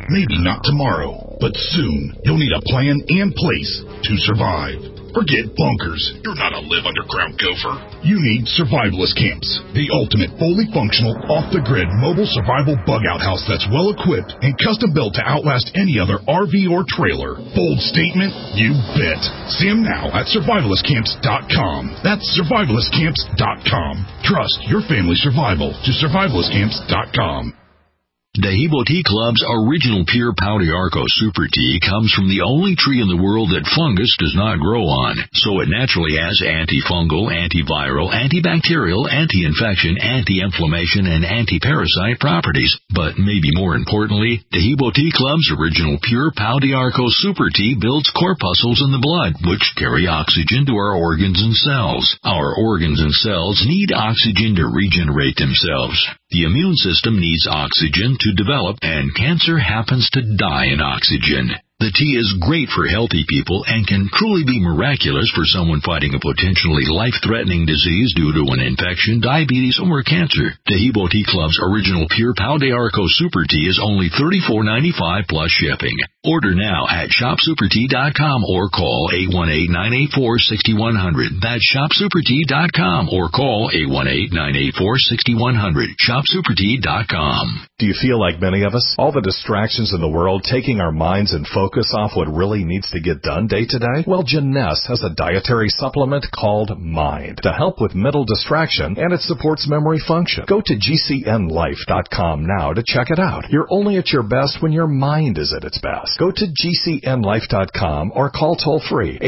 Maybe not tomorrow, but soon you'll need a plan and place to survive. Forget bunkers. You're not a live underground gopher. You need survivalist camps, the ultimate fully functional, off-the-grid mobile survival bug-out house that's well-equipped and custom-built to outlast any other RV or trailer. Bold statement? You bet. See them now at survivalistcamps.com. That's survivalistcamps.com. Trust your family's survival to survivalistcamps.com. Dehibo Tea Club's original pure Pau d'Arco Super Tea comes from the only tree in the world that fungus does not grow on, so it naturally has antifungal, antiviral, antibacterial, anti-infection, anti-inflammation, and anti-parasite properties. But maybe more importantly, Dehibo Tea Club's original pure Pau d'Arco Super Tea builds corpuscles in the blood, which carry oxygen to our organs and cells. Our organs and cells need oxygen to regenerate themselves. The immune system needs oxygen to develop, and cancer happens to die in oxygen. The tea is great for healthy people and can truly be miraculous for someone fighting a potentially life-threatening disease due to an infection, diabetes, or cancer. Dehibo Tea Club's original pure Pau d'Arco Super Tea is only $34.95 plus shipping. Order now at shopsupertea.com or call 818-984-6100. That's shopsupertea.com or call 818-984-6100. Shopsupertea.com. Do you feel like many of us? All the distractions in the world taking our minds and focus off what really needs to get done day to day? Well, Jeunesse has a dietary supplement called Mind to help with mental distraction, and it supports memory function. Go to gcnlife.com now to check it out. You're only at your best when your mind is at its best. Go to gcnlife.com or call toll-free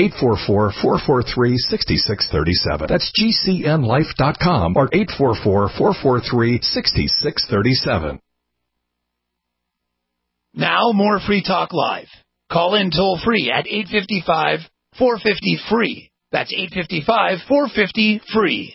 844-443-6637. That's gcnlife.com or 844-443-6637. Now more Free Talk Live. Call in toll-free at 855-450-FREE. That's 855-450-FREE.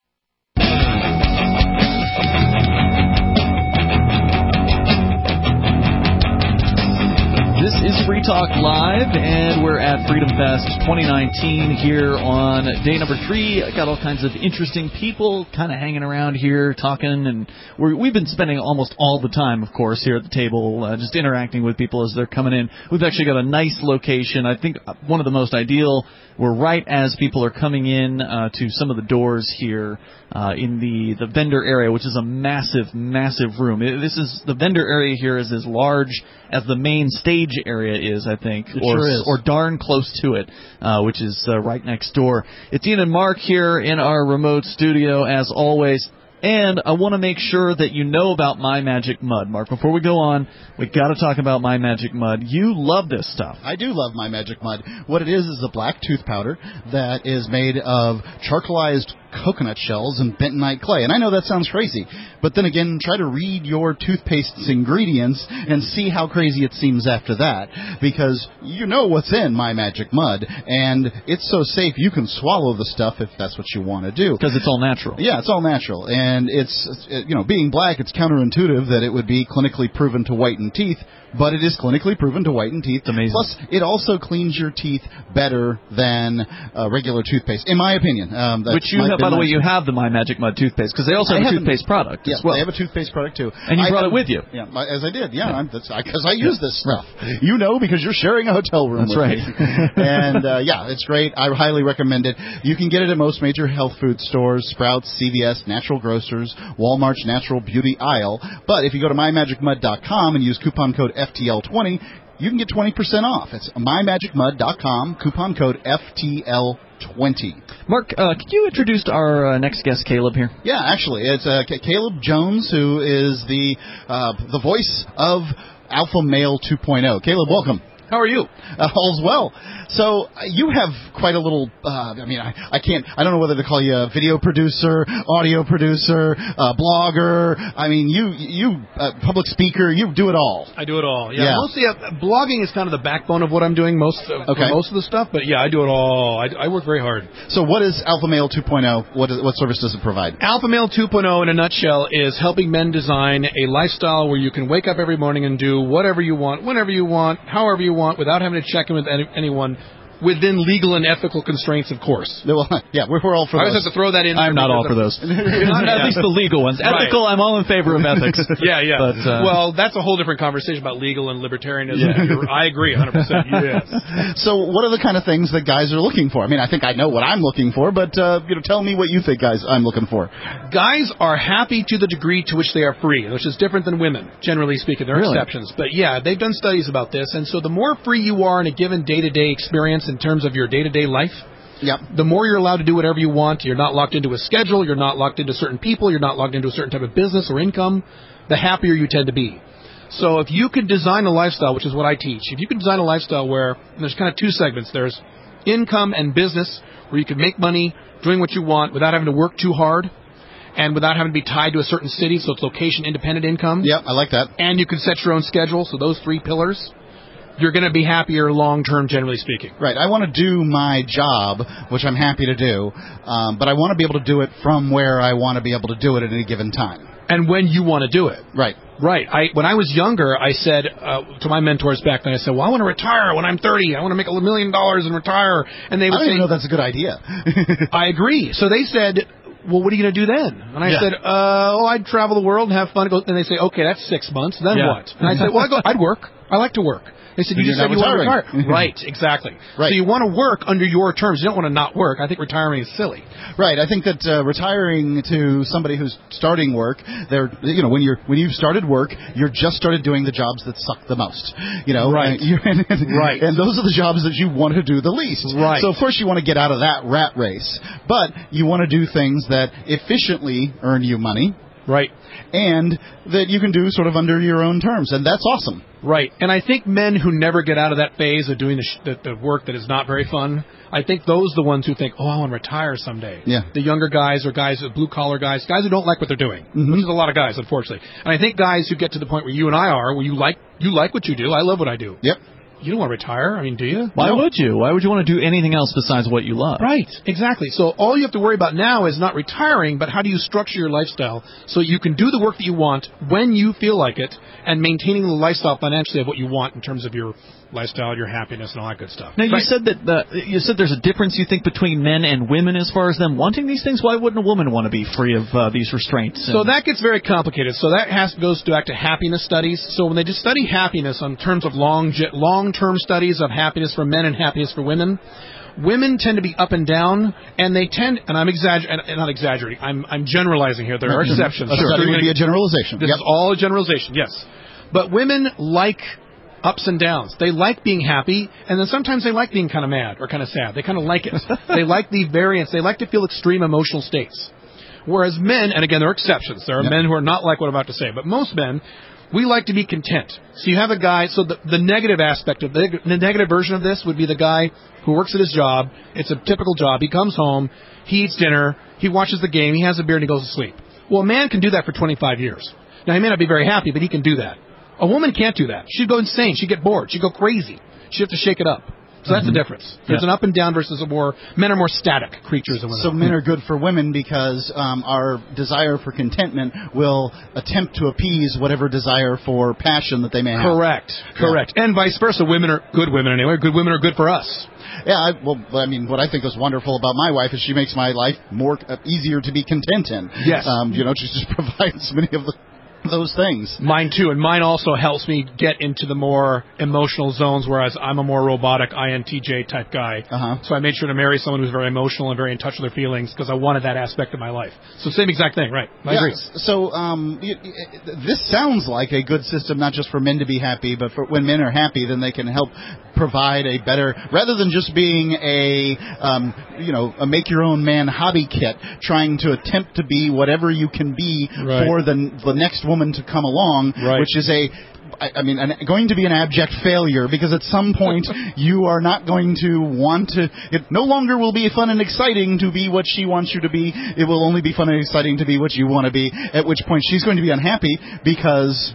This is Free Talk Live, and we're at Freedom Fest 2019 here on day number 3. I got all kinds of interesting people kind of hanging around here talking, and we've been spending almost all the time, of course, here at the table, just interacting with people as they're coming in. We've actually got a nice location. I think one of the most ideal. We're right as people are coming in to some of the doors here in the vendor area, which is a massive, massive room. The vendor area here is as large as the main stage area is, I think, or darn close to it, which is right next door. It's Ian and Mark here in our remote studio, as always. And I want to make sure that you know about My Magic Mud. Mark, before we go on, we got to talk about My Magic Mud. You love this stuff. I do love My Magic Mud. What it is a black tooth powder that is made of charcoalized coconut shells and bentonite clay. And I know that sounds crazy, but then again, try to read your toothpaste's ingredients and see how crazy it seems after that, because you know what's in My Magic Mud, and it's so safe you can swallow the stuff if that's what you want to do. Because it's all natural. Yeah, it's all natural. And it's, being black, it's counterintuitive that it would be clinically proven to whiten teeth, but it is clinically proven to whiten teeth. It's amazing. Plus, it also cleans your teeth better than regular toothpaste, in my opinion. Which you have, by the way, you have the My Magic Mud toothpaste, because they also have a toothpaste product as well. They have a toothpaste product, too. And you brought it with you. Yeah, as I did, yeah. Because I use this stuff. You know, because you're sharing a hotel room with me. And, it's great. I highly recommend it. You can get it at most major health food stores, Sprouts, CVS, Natural Grocers, Walmart's Natural Beauty Aisle. But if you go to mymagicmud.com and use coupon code FTL20, you can get 20% off. It's mymagicmud.com, coupon code FTL20. Mark, could you introduce our next guest, Caleb, here? Yeah, actually, it's Caleb Jones, who is the voice of Alpha Male 2.0. Caleb, welcome. How are you? All's well. So you have quite a little, I don't know whether to call you a video producer, audio producer, blogger. I mean, you public speaker, you do it all. I do it all. Yeah. Mostly, blogging is kind of the backbone of what I'm doing most of the stuff, but yeah, I do it all. I work very hard. So what is Alpha Male 2.0? What service does it provide? Alpha Male 2.0 in a nutshell is helping men design a lifestyle where you can wake up every morning and do whatever you want, whenever you want, however you want, without having to check in with anyone, within legal and ethical constraints, of course. Well, yeah, we're all for I those. just have to throw that in. I'm not all for those. At least the legal ones. Ethical, I'm all in favor of ethics. Yeah. But, well, that's a whole different conversation about legal and libertarianism. Yeah. I agree 100%. Yes. So what are the kind of things that guys are looking for? I mean, I think I know what I'm looking for, but tell me what you think, guys, I'm looking for. Guys are happy to the degree to which they are free, which is different than women, generally speaking. There are exceptions. But yeah, they've done studies about this. And so the more free you are in a given day-to-day experience in terms of your day-to-day life, the more you're allowed to do whatever you want. You're not locked into a schedule. You're not locked into certain people. You're not locked into a certain type of business or income. The happier you tend to be. So if you could design a lifestyle, which is what I teach, if you could design a lifestyle where there's kind of two segments. There's income and business, where you can make money doing what you want without having to work too hard and without having to be tied to a certain city, so it's location-independent income. Yep, I like that. And you can set your own schedule, so those three pillars, you're going to be happier long-term, generally speaking. Right. I want to do my job, which I'm happy to do, but I want to be able to do it from where I want to be able to do it at any given time. And when you want to do it. Right. Right. When I was younger, I said to my mentors back then, I said, well, I want to retire when I'm 30. I want to make $1 million and retire. And they would say, I don't even know that's a good idea. I agree. So they said, well, what are you going to do then? And I said, I'd travel the world and have fun. And they say, okay, that's 6 months. Then what? And I said, well, I'd work. I like to work. They said, you just said you want to retire. Right, exactly. Right. So you want to work under your terms. You don't want to not work. I think retiring is silly. Right. I think that retiring to somebody who's starting work, when you've started work, you're just started doing the jobs that suck the most. Right. Right. And those are the jobs that you want to do the least. Right. So of course you want to get out of that rat race, but you want to do things that efficiently earn you money. Right. And that you can do sort of under your own terms, and that's awesome. Right. And I think men who never get out of that phase of doing the work that is not very fun, I think those are the ones who think, I want to retire someday. Yeah. The younger guys or guys, blue-collar guys who don't like what they're doing, which is a lot of guys, unfortunately. And I think guys who get to the point where you and I are, where you like what you do, I love what I do. Yep. You don't want to retire. I mean, do you? Why would you? Why would you want to do anything else besides what you love? Right, exactly. So all you have to worry about now is not retiring, but how do you structure your lifestyle so you can do the work that you want when you feel like it and maintaining the lifestyle financially of what you want in terms of your lifestyle, your happiness, and all that good stuff. Now, you said that you said there's a difference, you think, between men and women as far as them wanting these things. Why wouldn't a woman want to be free of these restraints? So that gets very complicated. So that goes back to happiness studies. So when they just study happiness in terms of long-term studies of happiness for men and happiness for women, women tend to be up and down, and they tend, and I'm not exaggerating, I'm generalizing here. There are exceptions. A study would be a generalization. This is all a generalization, yes. But women like ups and downs. They like being happy, and then sometimes they like being kind of mad or kind of sad. They kind of like it. They like the variance. They like to feel extreme emotional states. Whereas men, and again, there are exceptions. There are men who are not like what I'm about to say, but most men, we like to be content. So you have a guy, so the negative aspect of the negative version of this would be the guy who works at his job. It's a typical job. He comes home, he eats dinner, he watches the game, he has a beer, and he goes to sleep. Well, a man can do that for 25 years. Now, he may not be very happy, but he can do that. A woman can't do that. She'd go insane. She'd get bored. She'd go crazy. She'd have to shake it up. So that's the difference. There's an up and down versus men are more static creatures than women. So men are good for women because our desire for contentment will attempt to appease whatever desire for passion that they may have. Correct. And vice versa. Women are good women anyway. Good women are good for us. Yeah, what I think is wonderful about my wife is she makes my life more easier to be content in. Yes. She just provides many of those things. Mine too, and mine also helps me get into the more emotional zones, whereas I'm a more robotic INTJ type guy. So I made sure to marry someone who's very emotional and very in touch with their feelings because I wanted that aspect of my life. So same exact thing, right? I agree. So this sounds like a good system, not just for men to be happy, but for when men are happy, then they can help provide a better, rather than just being a make your own man hobby kit, trying to attempt to be whatever you can be for the next woman to come along, which is going to be an abject failure because at some point you are not going to want to. It no longer will be fun and exciting to be what she wants you to be. It will only be fun and exciting to be what you want to be. At which point she's going to be unhappy because,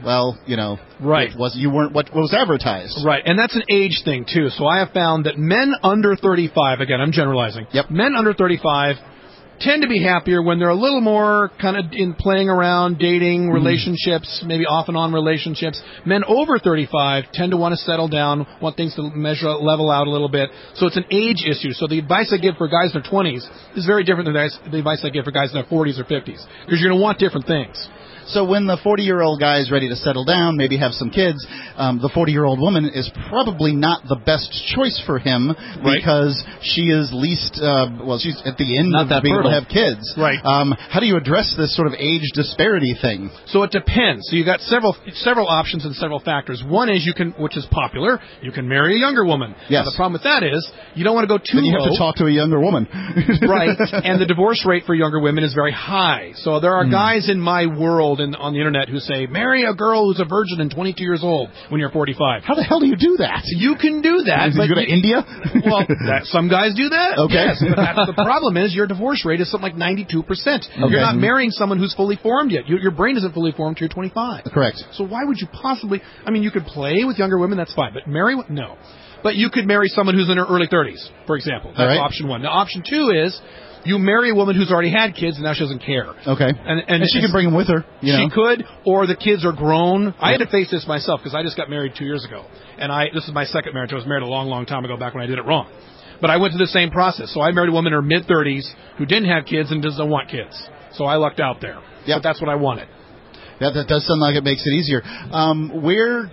you weren't what was advertised. Right, and that's an age thing too. So I have found that men under 35, again, I'm generalizing. Men under 35 tend to be happier when they're a little more kind of in playing around, dating, relationships, maybe off and on relationships. Men over 35 tend to want to settle down, want things to level out a little bit. So it's an age issue. So the advice I give for guys in their 20s is very different than the advice I give for guys in their 40s or 50s, because you're going to want different things. So when the 40-year-old guy is ready to settle down, maybe have some kids, the 40-year-old woman is probably not the best choice for him because she is least, she's at the end of being able to have kids. Right. How do you address this sort of age disparity thing? So it depends. So you got several options and several factors. One is which is popular, you can marry a younger woman. Yes. Now, the problem with that is you don't want to go too low. Then you have to talk to a younger woman. Right. And the divorce rate for younger women is very high. So there are guys in my world on the internet who say, marry a girl who's a virgin and 22 years old when you're 45. How the hell do you do that? You can do that. But you go to India? Well, some guys do that. Okay. Yes, but the problem is your divorce rate is something like 92%. Okay. You're not marrying someone who's fully formed yet. Your brain isn't fully formed till you're 25. Correct. So why would you possibly... I mean, you could play with younger women, that's fine. But marry... No. But you could marry someone who's in her early 30s, for example. That's option one. Now, option two is... you marry a woman who's already had kids and now she doesn't care. Okay. And she can bring them with her. She could, or the kids are grown. I had to face this myself because I just got married 2 years ago. And this is my second marriage. I was married a long, long time ago back when I did it wrong. But I went through the same process. So I married a woman in her mid-30s who didn't have kids and doesn't want kids. So I lucked out there. But that's what I wanted. Yeah, that does sound like it makes it easier. Where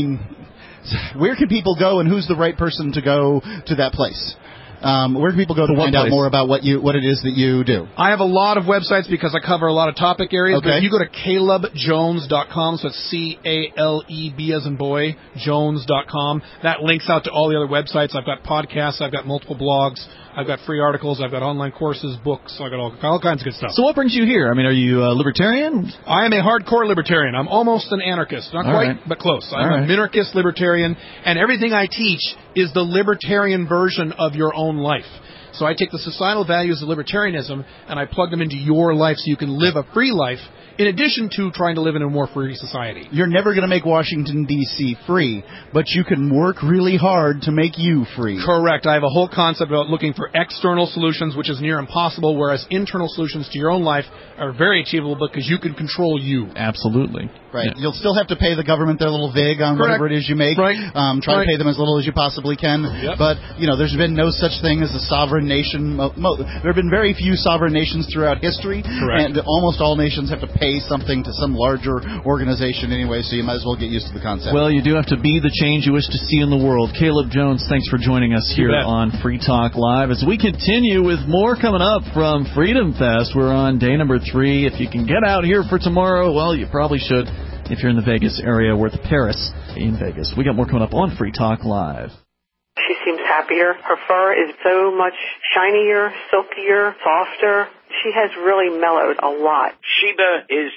can people go and who's the right person to go to that place? Where can people go to find out more about what it is that you do? I have a lot of websites because I cover a lot of topic areas. Okay. But if you go to CalebJones.com, so it's C-A-L-E-B as in boy, Jones.com, that links out to all the other websites. I've got podcasts, I've got multiple blogs, I've got free articles, I've got online courses, books, I've got all kinds of good stuff. So what brings you here? I mean, are you a libertarian? I am a hardcore libertarian. I'm almost an anarchist. Not quite, but close. I'm a minarchist libertarian, and everything I teach is the libertarian version of your own life. So I take the societal values of libertarianism and I plug them into your life so you can live a free life in addition to trying to live in a more free society. You're never going to make Washington, D.C. free, but you can work really hard to make you free. Correct. I have a whole concept about looking for external solutions, which is near impossible, whereas internal solutions to your own life are very achievable because you can control you. Absolutely. Right. Yeah. You'll still have to pay the government their little vig on whatever it is you make. Right. Try to pay them as little as you possibly can. Yep. But, there's been no such thing as a sovereign nation. There have been very few sovereign nations throughout history. Correct. And almost all nations have to pay something to some larger organization anyway, so you might as well get used to the concept. Well, you do have to be the change you wish to see in the world. Caleb Jones, thanks for joining us here on Free Talk Live. As we continue with more coming up from Freedom Fest, we're on day number 3. If you can get out here for tomorrow, well, you probably should. If you're in the Vegas area, we're at the Paris in Vegas. We got more coming up on Free Talk Live. She seems happier. Her fur is so much shinier, silkier, softer. She has really mellowed a lot. Sheba is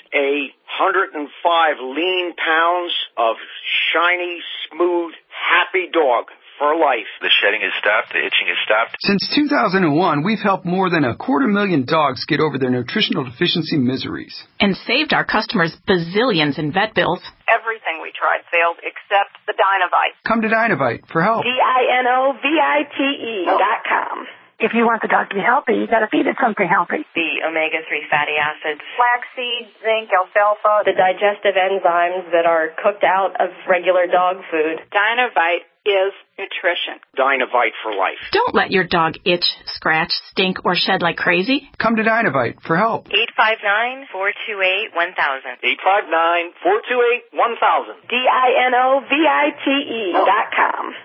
105 lean pounds of shiny, smooth, happy dog for life. The shedding has stopped. The itching has stopped. Since 2001, we've helped more than 250,000 dogs get over their nutritional deficiency miseries. And saved our customers bazillions in vet bills. Everything we tried failed except the Dinovite. Come to Dinovite for help. DINOVITE.com. If you want the dog to be healthy, you got to feed it something healthy. The omega-3 fatty acids, flaxseed, zinc, alfalfa, the digestive enzymes that are cooked out of regular dog food. Dinovite is nutrition. Dinovite for life. Don't let your dog itch, scratch, stink, or shed like crazy. Come to Dinovite for help. 859-428-1000. 859-428-1000. DINOVITE.com.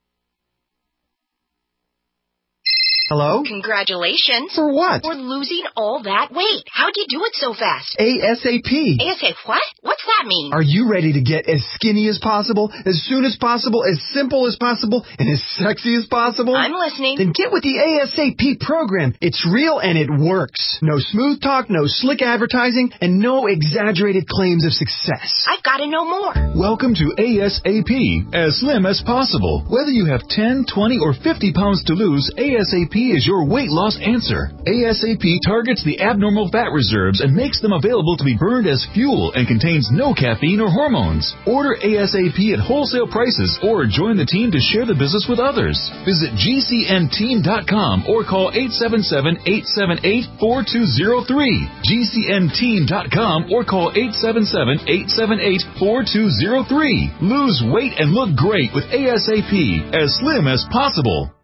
Hello? Congratulations. For what? For losing all that weight. How'd you do it so fast? ASAP. ASAP what? What's that mean? Are you ready to get as skinny as possible, as soon as possible, as simple as possible, and as sexy as possible? I'm listening. Then get with the ASAP program. It's real and it works. No smooth talk, no slick advertising, and no exaggerated claims of success. I've got to know more. Welcome to ASAP, as slim as possible. Whether you have 10, 20, or 50 pounds to lose, ASAP ASAP is your weight loss answer. ASAP targets the abnormal fat reserves and makes them available to be burned as fuel and contains no caffeine or hormones. Order ASAP at wholesale prices or join the team to share the business with others. Visit GCNteam.com or call 877-878-4203. GCNteam.com or call 877-878-4203. Lose weight and look great with ASAP, as slim as possible.